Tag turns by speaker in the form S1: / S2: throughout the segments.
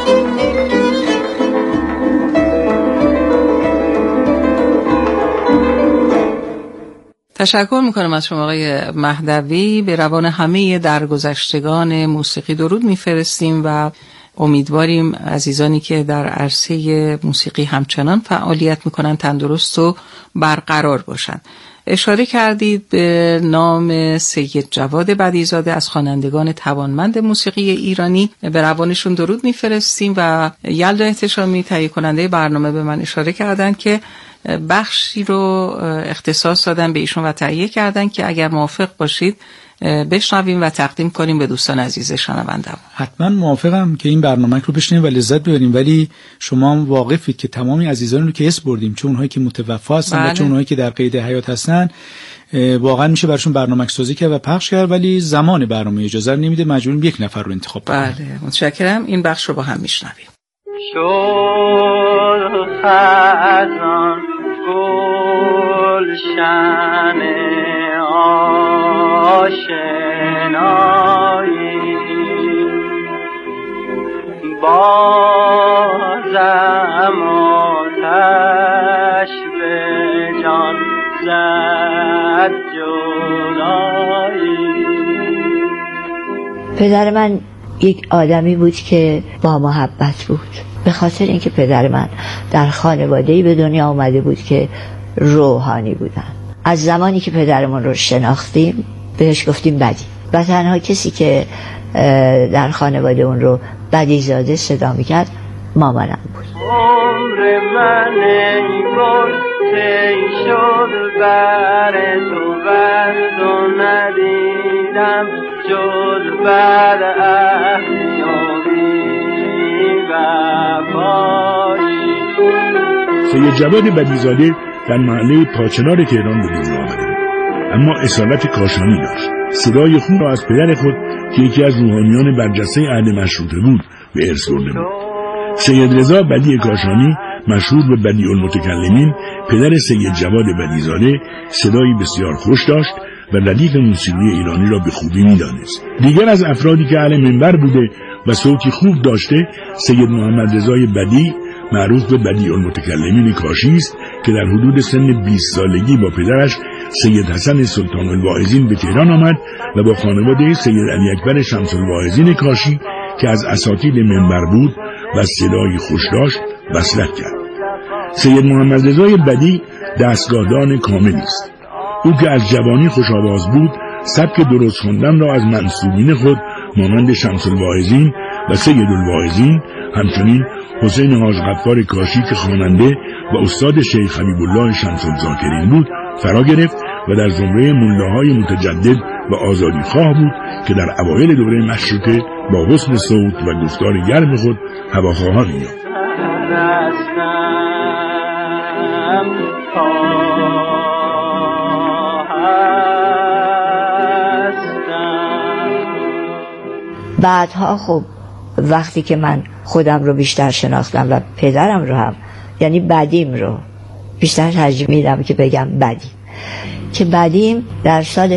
S1: تشکر میکنم از شما آقای مهدوی. به روان همه درگذشتگان موسیقی درود میفرستیم و امیدواریم عزیزانی که در عرصه موسیقی همچنان فعالیت میکنن تندرست و برقرار باشن. اشاره کردید به نام سید جواد بدیع‌زاده از خوانندگان توانمند موسیقی ایرانی. به روانشون درود میفرستیم و یلدا احتشامی تهیه کننده برنامه به من اشاره کردن که بخشی رو اختصاص دادن به ایشون و تهیه کردن که اگر موافق باشید بشنویم و تقدیم کنیم به دوستان عزیز شنونده‌مون.
S2: حتما موافقم که این برنامه رو بشنویم و لذت ببریم، ولی شما هم واقفید که تمامی عزیزان رو که اسم بردیم، چه اونهایی که متوفی هستن و چه اونهایی که در قید حیات هستن، واقعا میشه براشون برنامه سازی کرد و پخش کرد، ولی زمان برنامه اجازه نمیده، مجبوریم یک نفر رو انتخاب کنیم.
S1: بله متشکرم. این بخش رو با هم میشنویم.
S3: شد خزان گلشن آشنایی، بازم آتش به جان زد جدایی.
S4: پدر من یک آدمی بود که با محبت بود، به خاطر اینکه پدر من در خانواده‌ای به دنیا آمده بود که روحانی بودن. از زمانی که پدرمون رو شناختیم بهش گفتیم بدی و تنها کسی که در خانواده اون رو بدیع‌زاده صدا میکرد مامانم بود.
S3: عمر من ای گل تی شد بر تو ورد و ندیدم جز بر احیامی و پایی.
S5: سید جواد بدیع‌زاده در محله پاچنار تهران به دنیا آمده بود، اما اصالت کاشانی داشت. صدای خوب را از پدر خود که یکی از روحانیان برجسته عهد مشروطه بود به ارث برده بود. سید رضا بدیع کاشانی مشهور به بدیع المتکلمین، پدر سید جواد بدیع‌زاده، صدایی بسیار خوش داشت و ردیف موسیقی ایرانی را به خوبی می‌دانست. دیگر از افرادی که اهل منبر بوده و صوتی خوب داشته، سید محمد رضای بدیع معروف به بدیع المتکلمین کاشی است که در حدود سن 20 سالگی با پدرش سید حسن سلطان الواعظین به تهران آمد و با خانواده سید علی اکبر شمس الواعظین کاشی که از اساتید منبر بود و صدای خوش داشت وصلت کرد. سید محمد رضای بدیع دستگاهدان کاملی است. او که از جوانی خوش آواز بود، سبک درست خواندن را از منسوبین خود مانند شمس الواعظین و سید الواعظین، همچنین حسین حاج غفار کاشی که خواننده و استاد شیخ حبیب الله شمس الذاکرین بود فرا گرفت و در زمره ملاهای متجدد و آزادی خواه بود که در اوایل دوره مشروطه با حسن صوت و گفتار گرم خود هواخواهان می‌یافت.
S4: بعدها خب وقتی که من خودم رو بیشتر شناختم و پدرم رو هم، یعنی بدیم رو بیشتر ترجیح میدم که بگم بدیم، که بدیم در سال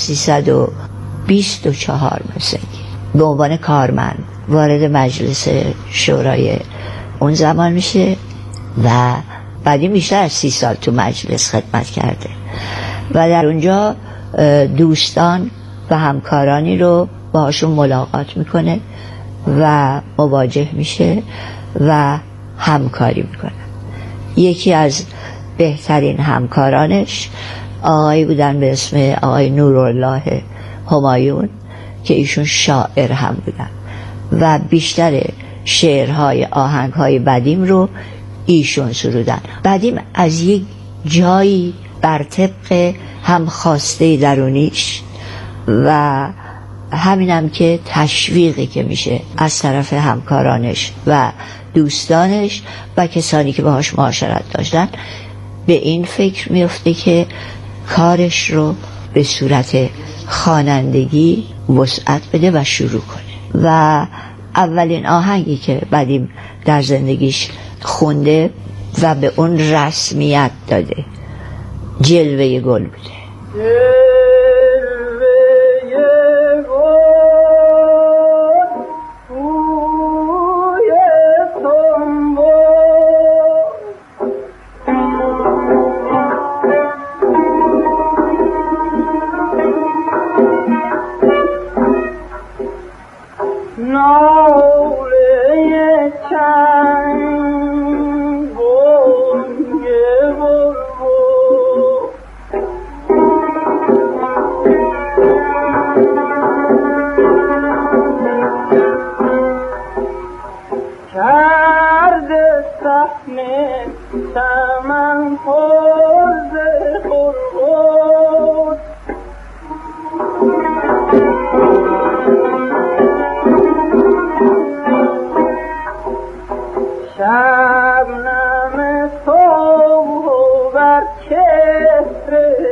S4: 1324 مثلا به عنوان کارمند وارد مجلس شورای اون زمان میشه و بدیم بیشتر از 30 سال تو مجلس خدمت کرده و در اونجا دوستان و همکارانی رو باهاشون ملاقات میکنه و مواجه میشه و همکاری میکنه. یکی از بهترین همکارانش آقایی بودن به اسم آقای نورالله همایون که ایشون شاعر هم بودن و بیشتر شعرهای آهنگهای بدیم رو ایشون سرودن. بدیم از یک جایی بر طبق هم خواسته درونیش و همینم که تشویقی که میشه از طرف همکارانش و دوستانش و کسانی که باهاش معاشرت داشتن، به این فکر میفته که کارش رو به صورت خوانندگی وسعت بده و شروع کنه و اولین آهنگی که بدیم در زندگیش خونده و به اون رسمیت داده جلوه گل بوده.
S3: کرده صحنه سمن خورد خورد شبنم صبح بر چهره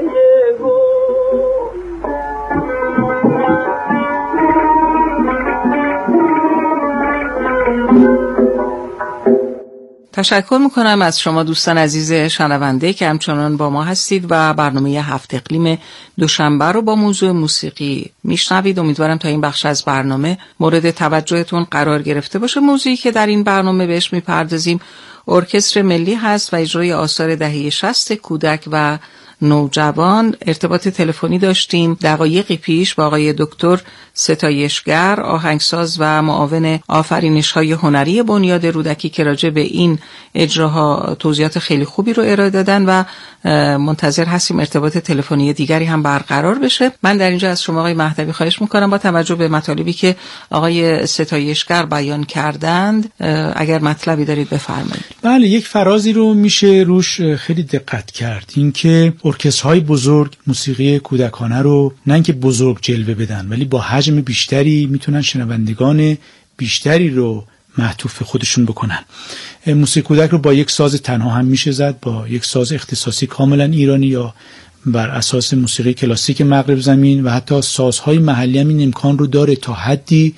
S1: تشکر میکنم از شما دوستان عزیز شنونده که همچنان با ما هستید و برنامه هفت اقلیم دوشنبه رو با موضوع موسیقی میشنوید. امیدوارم تا این بخش از برنامه مورد توجهتون قرار گرفته باشه. موضوعی که در این برنامه بهش میپردازیم ارکستر ملی هست و اجرای آثار دهه 60 کودک و نوجوان. ارتباط تلفنی داشتیم دقایقی پیش با آقای دکتر ستایشگر، آهنگساز و معاون آفرینش‌های هنری بنیاد رودکی که راجع به این اجراها توضیحات خیلی خوبی رو ارائه دادن و منتظر هستیم ارتباط تلفنی دیگری هم برقرار بشه. من در اینجا از شما آقای مهدوی خواهش میکنم با توجه به مطالبی که آقای ستایشگر بیان کردند اگر مطلبی دارید بفرمایید.
S2: بله، یک فرازی رو میشه روش خیلی دقت کرد، اینکه ارکسترهای بزرگ موسیقی کودکانه رو نه اینکه بزرگ جلوه بدن ولی با حجم بیشتری میتونن شنوندگان بیشتری رو معطوف خودشون بکنن. موسیقی کودک رو با یک ساز تنها هم میشه زد، با یک ساز اختصاصی کاملا ایرانی یا بر اساس موسیقی کلاسیک مغرب زمین و حتی سازهای محلی هم این امکان رو داره تا حدی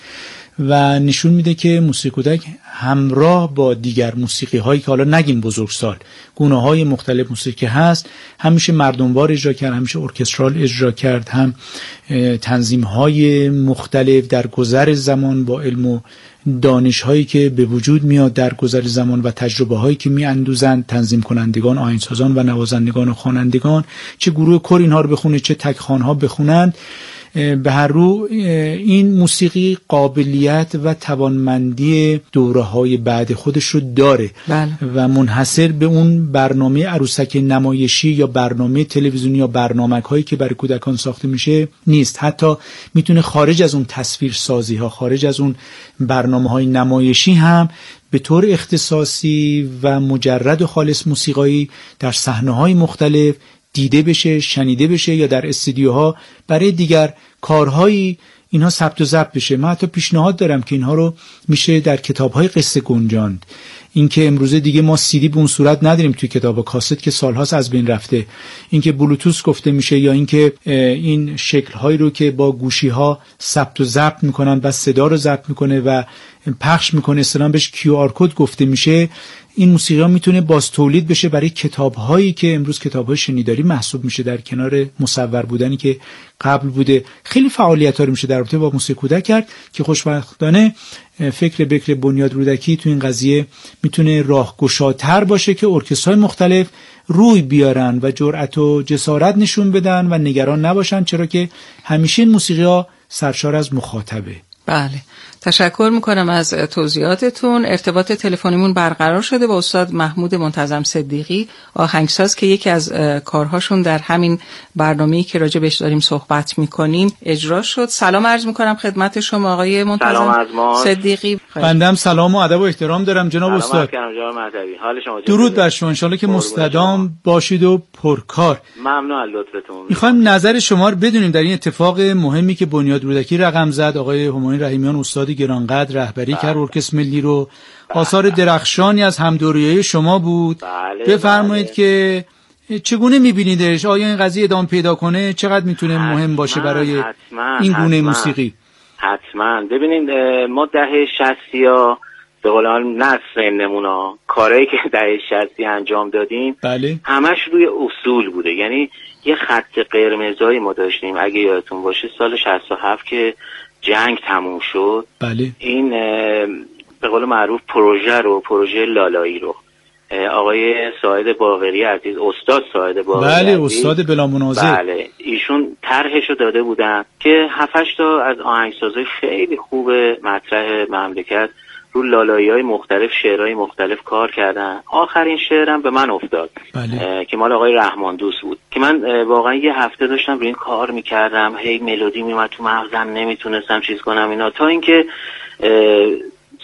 S2: و نشون میده که موسیقی کودک همراه با دیگر موسیقی هایی که حالا نگیم بزرگسال، گونه های مختلف موسیقی هست، همیشه مردموار اجرا کرد، همیشه ارکسترال اجرا کرد، هم تنظیم های مختلف در گذر زمان با علم و دانش هایی که به وجود میاد در گذر زمان و تجربه هایی که میاندوزند تنظیم کنندگان، آهنگسازان و نوازندگان و خوانندگان، چه گروه کور اینها رو بخونه چه تک خوانها بخونند، به هر رو این موسیقی قابلیت و توانمندی دوره‌های بعد خودش رو داره.
S1: بله.
S2: و منحصر به اون برنامه عروسک نمایشی یا برنامه تلویزیونی یا برنامه‌هایی که برای کودکان ساخته میشه نیست، حتی میتونه خارج از اون تصویرسازی ها، خارج از اون برنامه‌های نمایشی هم به طور اختصاصی و مجرد و خالص موسیقایی در صحنه‌های مختلف دیده بشه، شنیده بشه یا در استودیوها برای دیگر کارهایی اینها ثبت و ضبط بشه. من حتی پیشنهاد دارم که اینها رو میشه در کتاب‌های قصه گنجاند. اینکه امروزه دیگه ما CD به اون صورت نداریم توی کتاب، کاست که سالهاست از بین رفته، اینکه بلوتوث گفته میشه یا اینکه این شکل‌هایی رو که با گوشی‌ها ثبت و ضبط میکنن و صدا رو ضبط میکنه و پخش میکنه، اصطلاحاً بهش QR کد گفته میشه، این موسیقی ها میتونه باز تولید بشه برای کتاب‌هایی که امروز کتاب‌های شنیداری محسوب میشه در کنار مصور بودنی که قبل بوده. خیلی فعالیت‌ها رو میشه در رابطه با موسیقی کودک کرد که خوشبختانه فکر بکر بنیاد رودکی تو این قضیه میتونه راهگشاتر باشه که ارکسترهای مختلف روی بیارن و جرأت و جسارت نشون بدن و نگران نباشن، چرا که همیشه این موسیقی‌ها سرشار از مخاطبه.
S1: بله، تشکر میکنم از توضیحاتتون. ارتباط تلفنیمون برقرار شده با استاد محمود منتظم صدیقی، آهنگساز که یکی از کارهاشون در همین برنامه‌ای که راجع بهش داریم صحبت میکنیم اجرا شد. سلام عرض میکنم خدمت شما آقای منتظم صدیقی.
S2: بنده سلام و ادب و احترام دارم جناب استاد. درود بر شما، انشالله که مستدام باشید و پرکار.
S6: ممنون از لطفتون.
S2: میخوایم نظر شما رو بدونیم در این اتفاق مهمی که بنیاد رودکی رقم زد. آقای همایون رحیمیان استاد گرانقدر رهبری کرد ارکستر ملی رو. آثار درخشانی از همدوریای شما بود. بفرمایید که چگونه میبینیدش؟ آیا این قضیه ادامه پیدا کنه؟ چقدر میتونه مهم باشه برای این گونه موسیقی؟
S6: حتما. ببینید ما دهه 60 به قول نصر نمونا کارهایی که دهه 60 انجام دادیم
S2: بله.
S6: همش روی اصول بوده. یعنی یه خط قرمزایی ما داشتیم. اگه یادتون باشه سال 67 که جنگ تموم شد،
S2: بله.
S6: این به قول معروف پروژه لالایی رو آقای ساعد باقری عزیز، استاد ساعد باقری
S2: بله
S6: عزیز،
S2: استاد بلا منازع،
S6: بله، ایشون طرحشو داده بودن که 7-8 تا از آهنگسازای خیلی خوب مطرح مملکت رو لالایی‌های مختلف، شعرهای مختلف کار کردن. آخرین شعرم به من افتاد،
S2: بله.
S6: که مال آقای رحمان دوست بود که من واقعا یه هفته داشتم روی این کار میکردم، هی ملودی میومد تو مغزم، نمیتونستم چیز کنم اینا، تا اینکه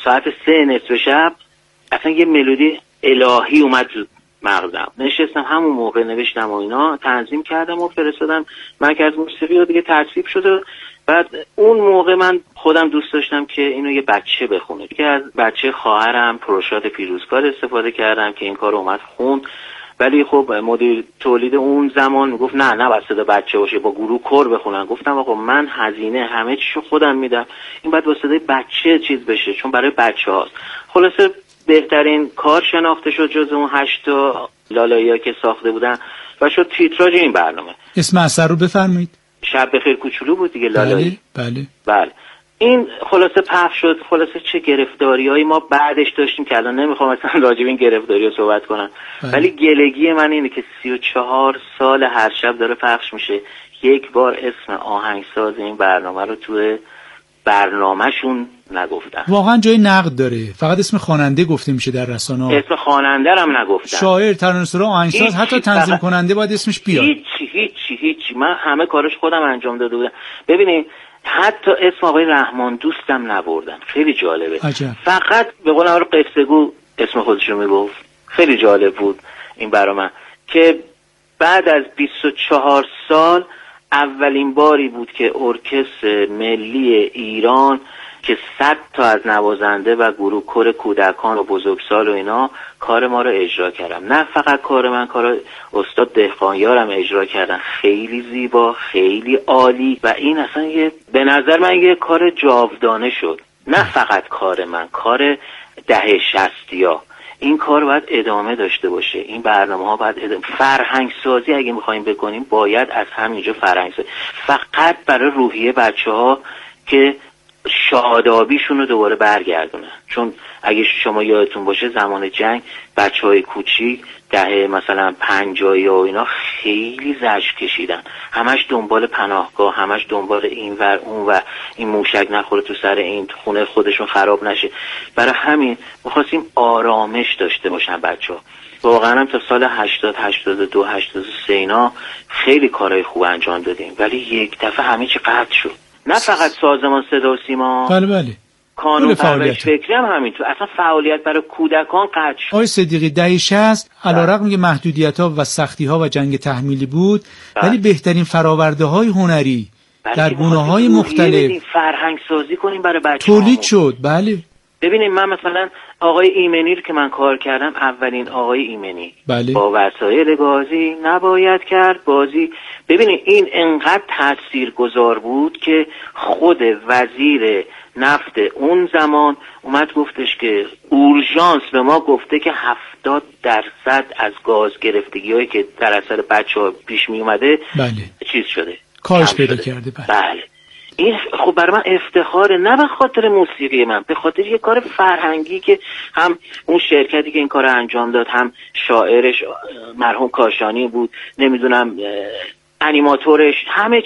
S6: ساعت 3 نصف شب اصلا یه ملودی الهی اومد تو مغزم. نشستم همون موقع نوشتم و اینا، تنظیم کردم و فرستادم مرکز موسیقی و دیگه تصویب شد. بعد اون موقع من خودم دوست داشتم که اینو یه بچه بخونه، که از بچه خواهرم پروشاد پیروزکار استفاده کردم که این کار اومد خون. ولی خب مدیر تولید اون زمان گفت نه باید صدا بچه باشه، با گروه کور بخونن. گفتم آقا من هزینه همه چیشو خودم میدم، این باید با صدای بچه چیز بشه چون برای بچه هاست. خلاصه بهترین کار شناخته شد جز اون 8 لالایی که ساخته بودن و شد تیتراژ این برنامه.
S2: اسم اثر رو بفرمایید.
S6: شب بخیر کوچولو بود دیگه، لالایی.
S2: بله.
S6: این خلاصه پخش شد. خلاصه چه گرفتاریایی ما بعدش داشتیم که الان نمیخوام اصلا راجع به این گرفتاری‌ها صحبت کنم. ولی گلگی من اینه که 34 سال هر شب داره پخش میشه، یک بار اسم آهنگساز این برنامه رو توی برنامه‌شون نگفتن.
S2: واقعا جای نقد داره، فقط اسم خواننده گفته میشه در رسانه‌ها.
S6: اسم خواننده رو هم نگفتن.
S2: شاعر، ترانه‌سرا، آهنگساز، حتی تنظیم کننده باید اسمش بیاد.
S6: هیچ. من همه کارش خودم انجام داده بودم. ببینید حتی اسم آقای رحمان دوستم نبردن. خیلی جالبه.
S2: عجب.
S6: فقط به قول آقای قصه‌گو اسم خودش رو میگفت. خیلی جالب بود این برام که بعد از 24 سال اولین باری بود که ارکستر ملی ایران که 100 تا از نوازنده و گروه کور کودکان و بزرگسال و اینا کار ما رو اجرا کردم. نه فقط کار من، کار استاد دهقانیارم اجرا کردن. خیلی زیبا، خیلی عالی و این اصلا به نظر من یه کار جاودانه شد. نه فقط کار من، کار دهه 60ها. این کار باید ادامه داشته باشه. این برنامه‌ها باید فرهنگ سازی اگه می‌خوایم بکنیم باید از همینجا فرهنگ سازی، فقط برای روحیه بچه‌ها که شادابیشون رو دوباره برگردونن. چون اگه شما یادتون باشه زمان جنگ بچه‌های کوچیک دهه مثلا 50 و اینا خیلی زجر کشیدن، همش دنبال پناهگاه، همش دنبال این ور اون و این موشک نخوره تو سر این خونه خودشون خراب نشه. برای همین می‌خواستیم آرامش داشته باشن بچه‌ها. واقعا هم تا سال 80 82 83 اینا خیلی کارهای خوب انجام دادیم، ولی یک دفعه همه چی قطع شد. نه فقط سازمان صدا و سیما،
S2: بله
S6: کانون پرورش فکری هم همینطور، اصلا فعالیت برای کودکان قطع شد.
S2: آقای صدیقی دهه 60 علیرغم اینکه محدودیت‌ها و سختی‌ها و جنگ تحمیلی بود ولی بهترین فراورده‌های هنری در گونه‌های مختلف
S6: فرهنگ سازی کنیم برای بچه‌ها
S2: تولید شد. بله
S6: ببینیم من مثلا آقای ایمنی رو که من کار کردم، اولین آقای ایمنی
S2: بله.
S6: با وسایل گازی نباید کرد بازی. ببینید این انقدر تاثیرگذار بود که خود وزیر نفت اون زمان اومد گفتش که اورژانس به ما گفته که 70% از گاز گرفتگی‌هایی که در اثر بچه‌ها پیش می اومده چیز شده،
S2: کاهش پیدا کرده.
S6: بله. این خب برای من افتخاره، نه به خاطر موسیقی من، به خاطر یه کار فرهنگی که هم اون شرکتی که این کار انجام داد، هم شاعرش مرحوم کاشانی بود، نمیدونم انیماتورش،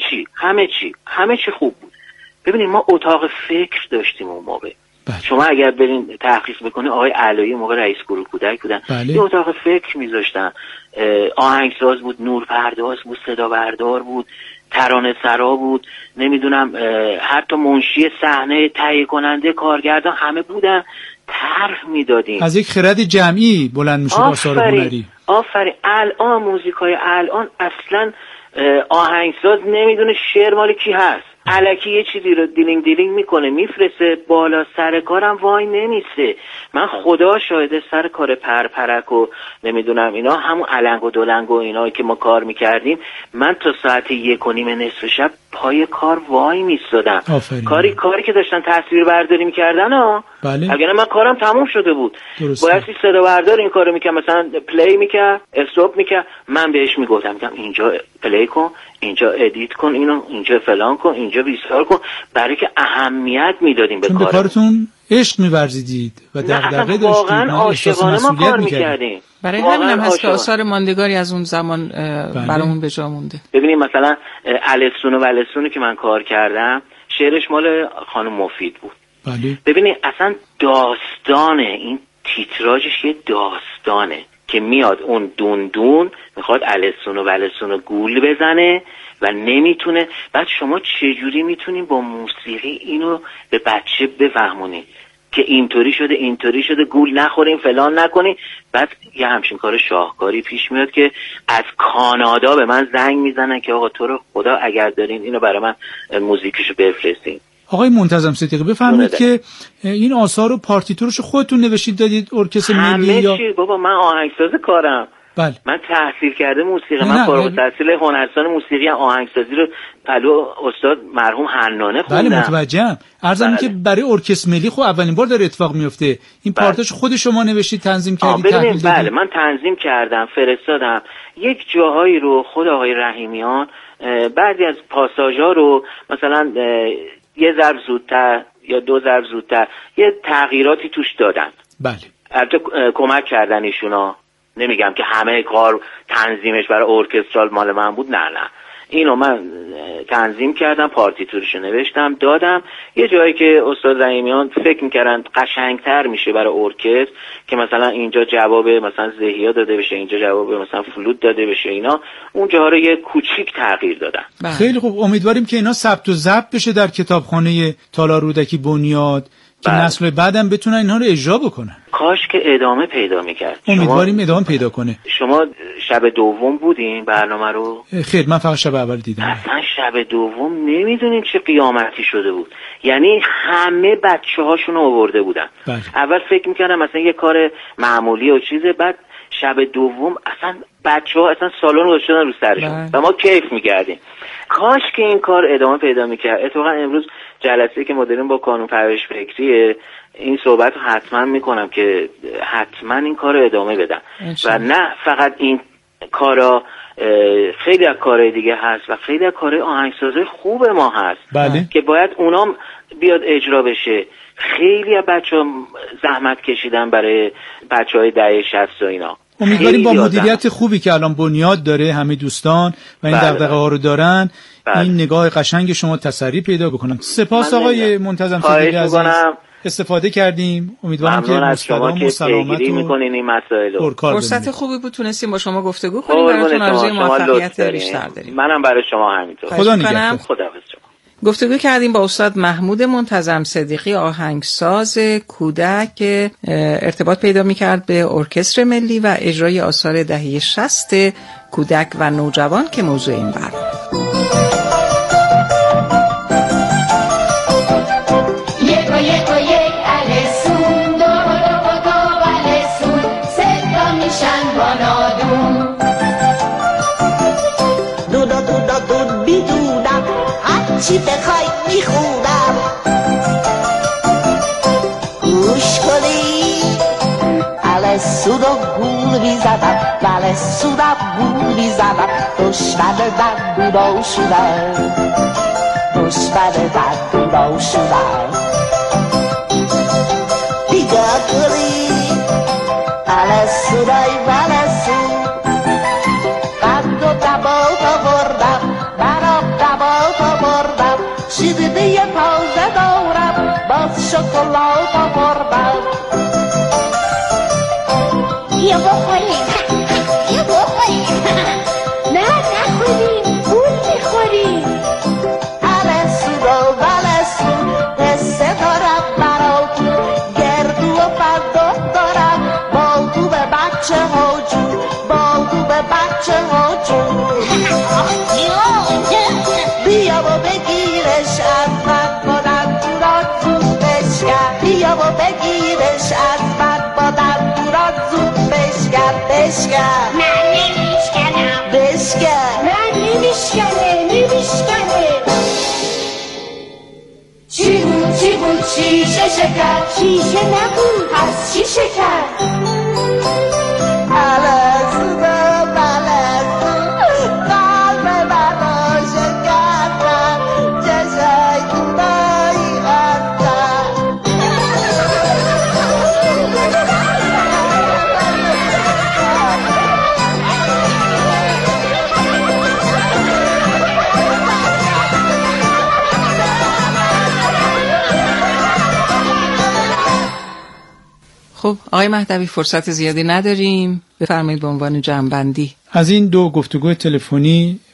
S6: همه چی خوب بود. ببینید ما اتاق فکر داشتیم اون موقع. شما اگر برین تحقیق بکنید آقای علایی موقع رئیس گروه کودک بودن، یه اتاق فکر میذاشتن، آهنگساز بود، نورپرداز بود، صدا بردار بود، ترانه سرا بود، نمیدونم حتی منشی صحنه، تهیه کننده، کارگردان، همه بودن، طرح میدادیم.
S2: از یک خرد جمعی بلند میشه آثار هنری.
S6: آفرین. الان موزیکای الان اصلا آهنگساز نمیدونه شعر مال کی هست، الکی یه چیزی رو دیلینگ میکنه میفرسته بالا، سر کارم وای نمیسه. من خدا شاهده سر کار پرپرک و نمیدونم اینا، همون علنگ و دلنگ و اینا که ما کار میکردیم، من تا ساعت 1:30 نصف شب پای کار وای میستادم. کاری که داشتن تصویر برداری میکردن
S2: بله.
S6: اگر من کارم تموم شده بود باید صدا بردار این کارو میکرد، مثلا پلی میکرد، استاپ میکرد، من بهش میگفتم اینجا پلی کن، اینجا ادیت کن، اینو اینجا فلان کن، اینجا بیسار کن، برای که اهمیت میدادیم به کارتون.
S2: به کارتون عشق می‌ورزیدید و دغدغه داشتید.
S6: واقعا عاشقانه ما کار می‌کردیم.
S1: برای همینم هست که آثار ماندگاری از اون زمان برامون به جا مونده.
S6: ببینید مثلا الستون و ولستون که من کار کردم، شعرش مال خانم مفید بود.
S2: بله.
S6: ببینید اصلا داستانه، این تیتراژش یه داستانه که میاد اون دون میخواد الستون و ولستون گول بزنه و نمیتونه. بعد شما چجوری میتونین با موسیقی اینو به بچه بفهمونید؟ که اینطوری شده گول نخورین فلان نکنین. بعد یه همچین کار شاهکاری پیش میاد که از کانادا به من زنگ میزنن که آقا تو رو خدا اگر دارین اینو برای من موزیکشو بفرستین.
S2: آقای منتظم صدیقی بفرمایید که این آثار و پارتیتورش خودتون نوشتید دادید ارکستر ملی یا
S6: همه چی؟ بابا من آهنگساز کارم.
S2: بله.
S6: من تحصیل کرده موسیقی، من فارغ التحصیل هنرستان موسیقی آهنگسازی رو پلو استاد مرحوم حنانه خوندم.
S2: بله متوجهم. عرضم که برای ارکستر ملی خب اولین بار داره اتفاق میفته. این پارتاش خود شما نوشتید، تنظیم کردید، تحویل دادید؟
S6: بله من تنظیم کردم، فرستادم. یک جاهایی رو خود آقای رحیمیان بعضی از پاساژها رو مثلا یه ضرب زودتر یا 2 ضرب زودتر یه تغییراتی توش دادن.
S2: بله.
S6: البته کمک کردن ایشونا. نمیگم که همه کار تنظیمش برای ارکسترال مال من بود، نه اینو من تنظیم کردم، پارتیتورشو نوشتم دادم. یه جایی که استاد رحیمیان فکر میکردن قشنگتر میشه برای ارکستر که مثلا اینجا جواب مثلا زهیا داده بشه، اینجا جواب مثلا فلوت داده بشه، اینا اون جاها رو یه کوچیک تغییر دادم.
S2: خیلی خوب، امیدواریم که اینا ثبت و ضبط بشه در کتابخانه تالار رودکی بنیاد که نسل بعدم بتونن اینها رو اجرا بکنن.
S6: کاش که ادامه پیدا میکرد.
S2: امیدواریم ادامه پیدا کنه.
S6: شما شب دوم بودین برنامه رو؟
S2: خیر، من فقط شب اول دیدم.
S6: اصلا شب دوم نمیدونیم چه قیامتی شده بود. یعنی همه بچه‌هاشون رو آورده بودن.
S2: بله.
S6: اول فکر میکردم مثلا یه کار معمولی و چیزه، بعد شب دوم اصلا بچه‌ها اصلا سالن رو گذاشتن رو سرشون و ما کیف میکردیم. کاش که این کار ادامه پیدا میکرد. اتفاقا امروز جلسه که ما داریم با کانون پرورش فکری این صحبت رو حتما میکنم که حتما این کار رو ادامه بدن و نه فقط این کارا، خیلی از کارهای دیگه هست و خیلی از کارهای آهنگسازهای خوب ما هست.
S2: بله.
S6: که باید اونام بیاد اجرا بشه. خیلی از بچه‌ها زحمت کشیدن برای بچه‌های دهه 60 و اینا.
S2: امیدواریم با مدیریت خوبی که الان بنیاد داره همه دوستان و این دغدغه‌ها رو دارن این نگاه قشنگ شما تسری پیدا بکنن. سپاس آقای منتظم صدیقی عزیز، استفاده کردیم. امیدوارم که مستدام و سلامت
S6: میکنین این مسائل رو.
S1: فرصت خوبی بود تونستیم با شما گفتگو کنیم. براتون آرزوی موفقیت بیشتر داریم.
S6: منم برای شما همینطور.
S2: خدا نگهدار.
S6: خداحافظ.
S1: گفتگو کردیم با استاد محمود منتظم صدیقی، آهنگساز کودک که ارتباط پیدا می‌کرد به ارکستر ملی و اجرای آثار دهه 60 کودک و نوجوان که موضوع این برنامه.
S7: چی بخوای میخونم گوش کنی اله سودا گول میزدم بله سودا گول میزدم دشمن من بودو شدم دشمن من بودو شدم بیگاه کنی اله سودای بله سود قند و دباغ آوردم برام دباغ آوردم شیرینی تازه دارم باز شکلات آوردم
S8: بیا بخوریم بیا بخوریم نه نخوریم پول میخوریم
S7: اله سودا بله سود قصه دارم براتون گردو و فرداد دارم با تو به بچه ها جون با تو به بچه ها جون بیا و بگیرش از من بادم دوران زود بشکر بیا و بگیرش از من بادم دوران زود بشکر بشکر
S8: من نمیشکنم
S7: بشکر
S8: من نمیشکنه چی بود شیشه شکر شیشه نبود پس چی شکر
S7: اله سودا بله سود قلب من را شکردن چشای دونایی هستن
S1: خب آقای مهدوی فرصت زیادی نداریم، بفرمایید به عنوان جمع‌بندی.
S2: از این دو گفتگو تلفنی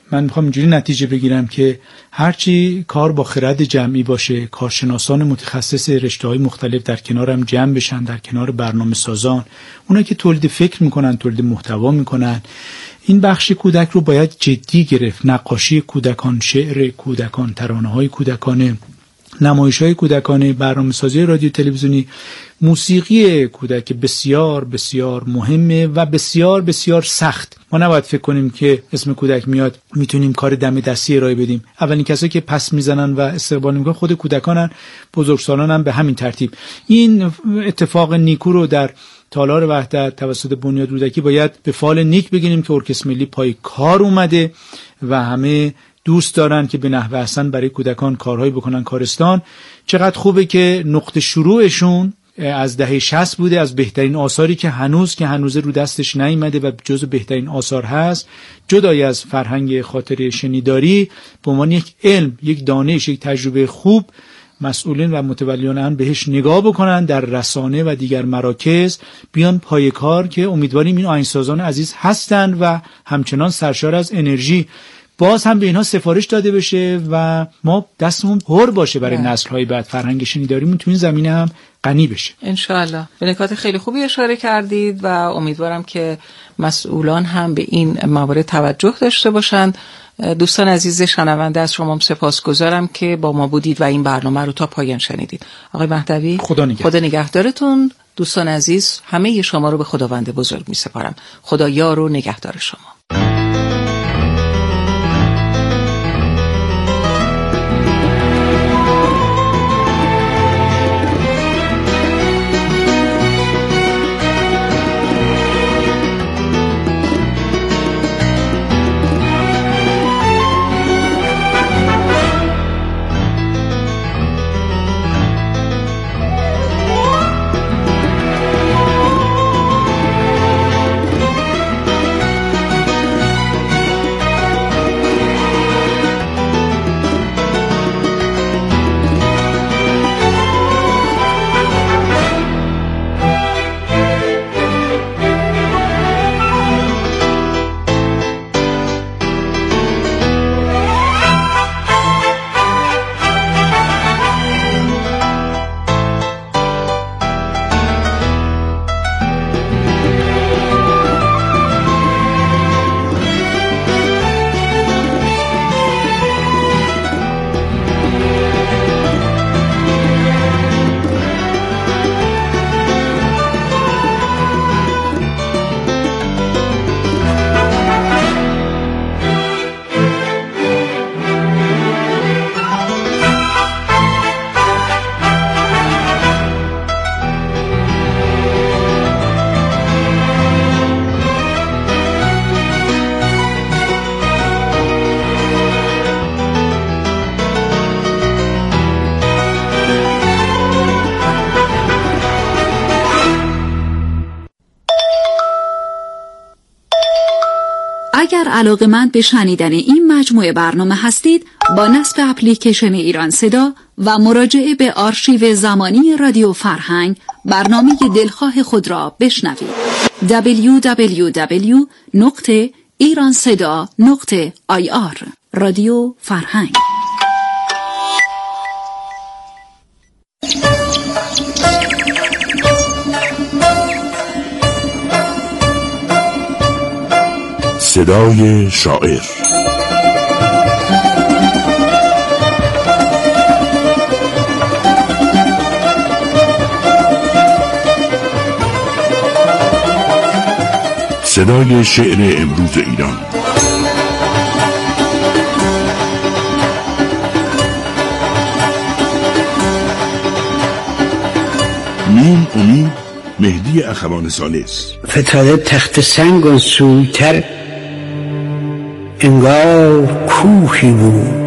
S2: من میخوام اینجوری نتیجه بگیرم که هرچی کار با خرد جمعی باشه، کارشناسان متخصص رشته‌های مختلف در کنارم جمع بشن، در کنار برنامه سازان، اونایی که تولید فکر میکنن، تولید محتوا میکنن، این بخش کودک رو باید جدی گرفت. نقاشی کودکان، شعر کودکان، ترانه‌های کودکانه، نمایش‌های کودکانه، برنامه‌سازی رادیو تلویزیونی، موسیقی کودک بسیار بسیار مهمه و بسیار بسیار سخت. ما نباید فکر کنیم که اسم کودک میاد میتونیم کار دم دستی ارائه بدیم. اولین کسایی که پس میزنن و استقبال میکنن خود کودکانن، بزرگسالان هم به همین ترتیب. این اتفاق نیکو رو در تالار وحدت توسط بنیاد رودکی باید به فال نیک بگیریم که ارکستر ملی پای کار اومده و همه دوست دارن که به نحو احسن برای کودکان کارهایی بکنن. کارستان چقدر خوبه که نقطه شروعشون از دهه 60 بوده، از بهترین آثاری که هنوز رو دستش نیامده و جزو بهترین آثار هست، جدای از فرهنگ خاطره شنیداری، به عنوان یک علم، یک دانش، یک تجربه خوب مسئولین و متولیان هم بهش نگاه بکنن، در رسانه و دیگر مراکز بیان پای کار که امیدواریم این آهنگسازان عزیز هستن و همچنان سرشار از انرژی باز هم به اینها سفارش داده بشه و ما دستمون پر باشه برای نسل‌های بعد، فرهنگ شنیداریمون تو این زمینه هم غنی بشه ان
S1: شاءالله. به نکات خیلی خوبی اشاره کردید و امیدوارم که مسئولان هم به این موارد توجه داشته باشند. دوستان عزیز شنونده، از شما سپاسگزارم که با ما بودید و این برنامه رو تا پایان شنیدید. آقای مهدوی، خدا نگهدارتون. دوستان عزیز، همه شما رو به خداوند بزرگ می‌سپارم. خدا یار و نگهدار شما.
S9: اگر علاقه‌مند به شنیدن این مجموعه برنامه هستید، با نصب اپلیکیشن ایران صدا و مراجعه به آرشیو زمانی رادیو فرهنگ برنامه دلخواه خود را بشنوید. www.iranseda.ir رادیو فرهنگ.
S5: صدای شاعر. صدای شعر امروز ایران. میم امید، مهدی اخوان ثالث.
S10: فتاده تخت سنگ و سویتر انگار کوهی بود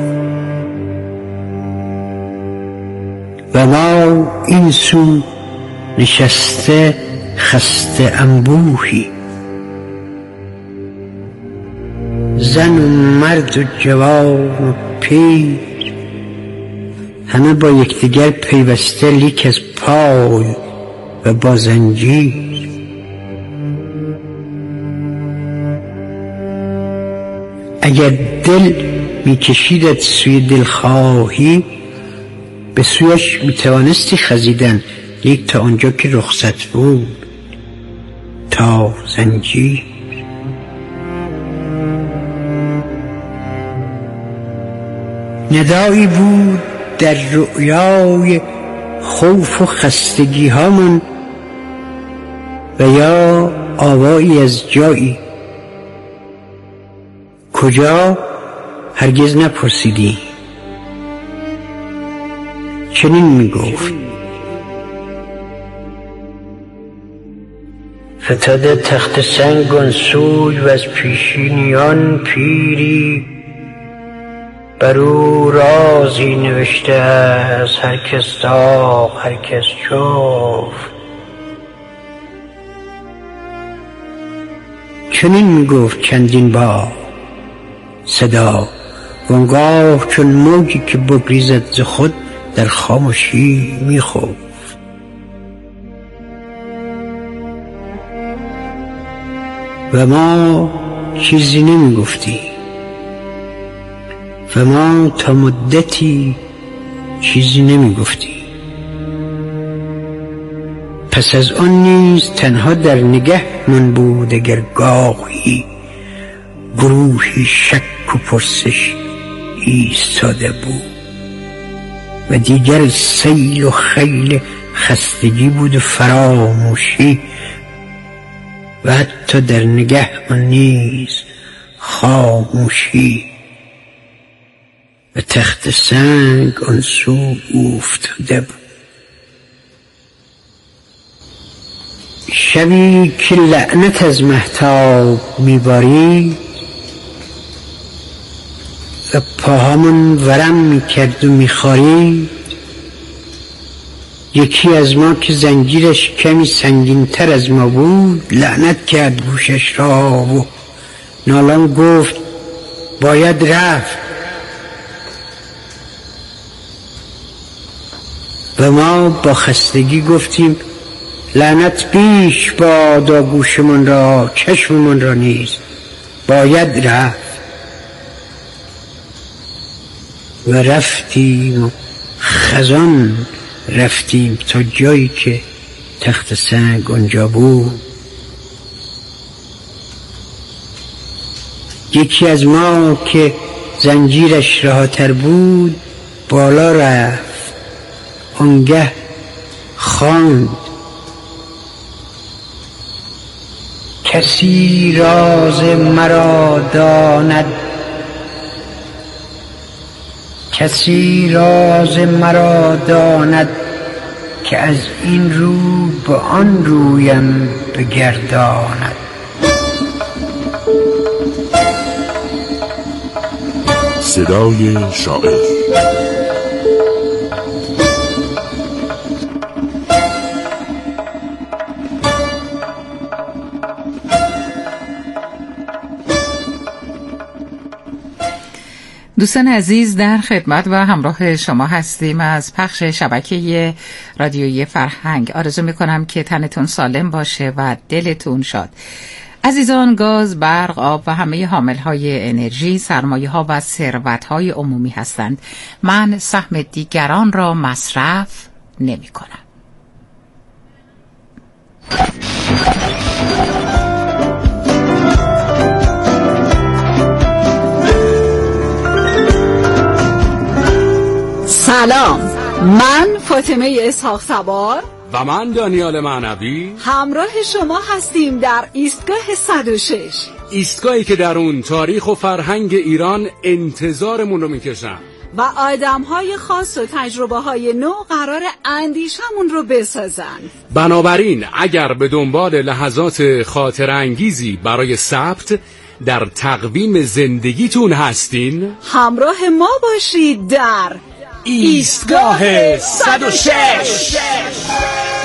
S10: و ما این سو نشسته خسته انبوهی، زن و مرد و جوان و پیر همه با یکدیگر پیوسته، لیک از پای و با زنجیر. اگر دل میکشیدت سوی دلخواهی، به سویش میتوانستی خزیدن، لیک تا آنجا که رخصت بود تا زنجیر. ندایی بود در رؤیای خوف و خستگی هامون و یا آوایی از جایی کجا هرگز نپرسیدی. چنین میگفت: فتاده تخت سنگ آن سوی و از پیشینیان پیری، بر او رازی نوشته از هر کس داغ هر کس جفت. چنین میگفت چندین بار صدا، وانگاه چون موجی که بگریزد ز خود در خاموشی میخفت. و ما چیزی نمیگفتی و ما تا مدتی چیزی نمیگفتی. پس از آن نیز تنها در نگه من بود اگر گاهی گروهی شک و پرسش ایستاده بود و دیگر سیل و خیل خستگی بود و فراموشی و حتی در نگه من نیز خاموشی. و تخت سنگ آن سو افتاده بود. شبی که لعنت از مهتاب میبارید و پاهامون ورم میکرد و میخارید، یکی از ما که زنجیرش کمی سنگین تر از ما بود لعنت کرد گوشش را و نالان گفت باید رفت. و ما با خستگی گفتیم لعنت بیش بادا گوشمان را چشممان را نیز باید رفت. و رفتیم و خزان رفتیم تا جایی که تخت سنگ اونجا بود. یکی از ما که زنجیرش راحتر بود بالا رفت، آنگه خواند کسی راز مرا داند، کسی راز مرا داند که از این رو به آن رویم بگرداند.
S5: صدای شاعر.
S1: دوستان عزیز، در خدمت و همراه شما هستیم از پخش شبکه رادیویی فرهنگ. آرزو میکنم که تنتون سالم باشه و دلتون شاد. عزیزان، گاز، برق، آب و همه حاملهای انرژی سرمایه ها و ثروت های عمومی هستند. من سهم دیگران را مصرف نمی کنم.
S11: سلام، من فاطمه اسحاق سوار
S12: و من دانیال معنوی
S11: همراه شما هستیم در ایستگاه 106،
S12: ایستگاهی که در اون تاریخ و فرهنگ ایران انتظارمون رو میکشن
S11: و آدم‌های خاص و تجربه‌های نو قرار اندیشمون رو بسازن.
S12: بنابراین اگر به دنبال لحظات خاطره انگیزی برای ثبت در تقویم زندگیتون هستین،
S11: همراه ما باشید در
S12: ایستگاه 106.